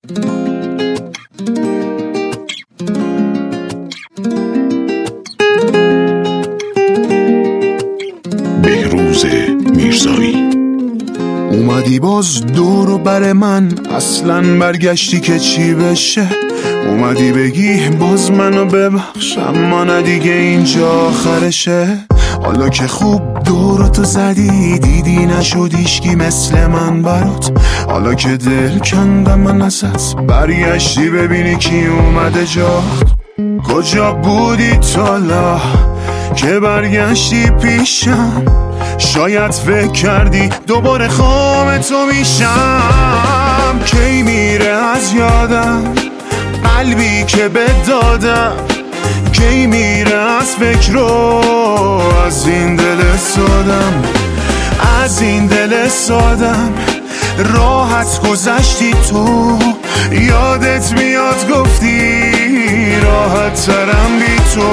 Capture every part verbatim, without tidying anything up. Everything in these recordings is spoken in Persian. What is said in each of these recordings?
بهروز میرزایی. اومدی باز دور بر من، اصلا برگشتی که چی بشه. اومدی بگی باز منو ببخش، اما نه دیگه اینجا آخرشه. حالا که خوب دورتو زدی، دیدی نشد هیچکی مثل من برات. حالا که دل کندم من ازت، برگشتی ببینی کی اومده جا. کجا بودی تالا که برگشتی پیشم؟ شاید فکر کردی دوباره خام تو میشم. کی میره از یادم قلبی که به دادم؟ کی میره از فکر رو از این دل سادم؟ از این دل سادم راحت گذشتی تو. یادت میاد گفتی راحت ترم بی تو.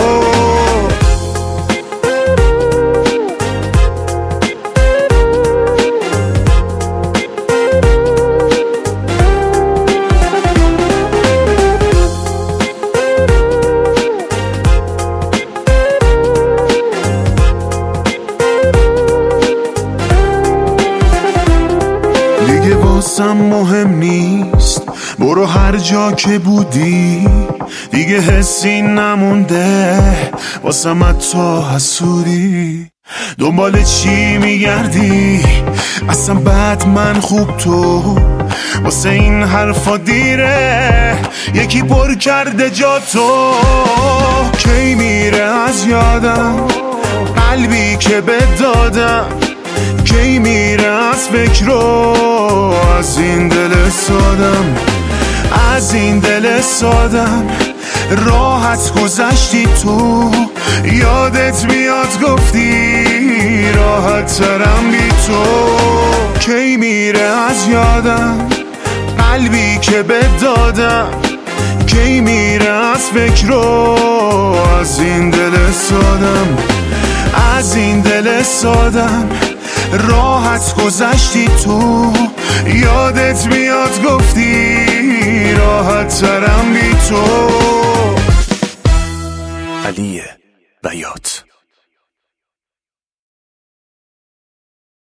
دیگه واسم مهم نیست، برو هر جا که بودی. دیگه حسی نمونده واسم حتی حسودی. دنبال چی میگردی؟ اصلا بعد من خوب تو. واسه این حرفا دیره، یکی پر کرده جا تو. کی میره از یادم قلبی که به دادم؟ کی میره از فکر رو از این دل سادم؟ از این دل سادم راحت گذشتی تو. یادت میاد گفتی راحت ترم بی تو. کی میره از یادم قلبی که به دادم؟ کی میره از فکر رو از این دل سادم؟ از این دل سادم راحت گذشتی تو. یادت میاد گفتی راحت ترم بی تو. علی بیات.